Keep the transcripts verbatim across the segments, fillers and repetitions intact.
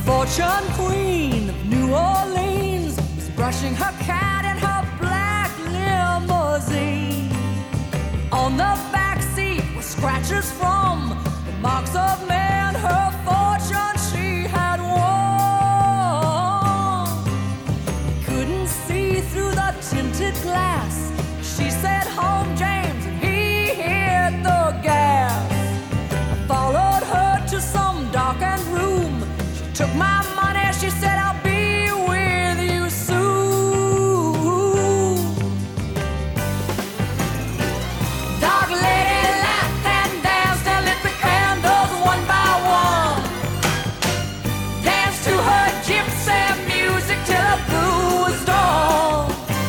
fortune queen of New Orleans was brushing her cat in her black limousine. On the back seat were scratches from the marks of men, her fortune she had won. He couldn't see through the tinted glass. She said, "Home, James," and he hit the gas. I followed her to some darkened room. She took my money, she said, "I'll be with you soon." Dark lady laughed and danced and lit the candles one by one. Danced to her gypsy music till the blue was dawn.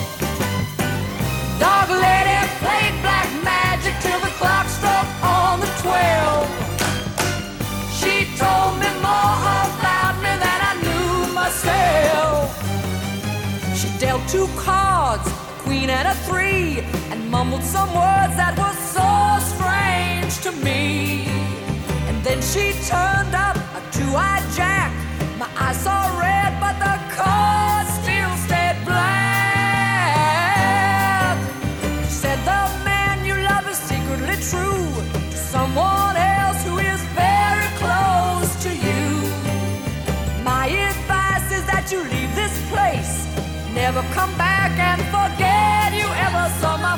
Dark lady played black magic till the clock struck on the twelve. She told me more about me than I knew myself. She dealt two cards, a queen and a three, and mumbled some words that were so strange to me. And then she turned up a two-eyed jack. My eyes saw red, but the cards still stayed black. She said, "The man you love is secretly true to someone else who is very close to you. My advice is that you leave this place, never come back and forget you ever saw my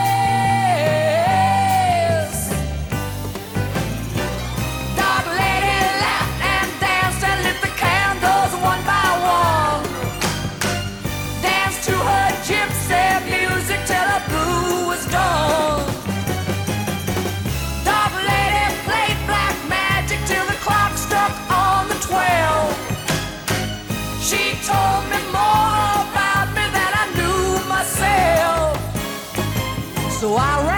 face." Dark lady laughed and danced and lit the candles one by one. Danced to her gypsy music till the blue was done. Dark lady played black magic till the clock struck on the twelve. She told me more about me than I knew myself. So I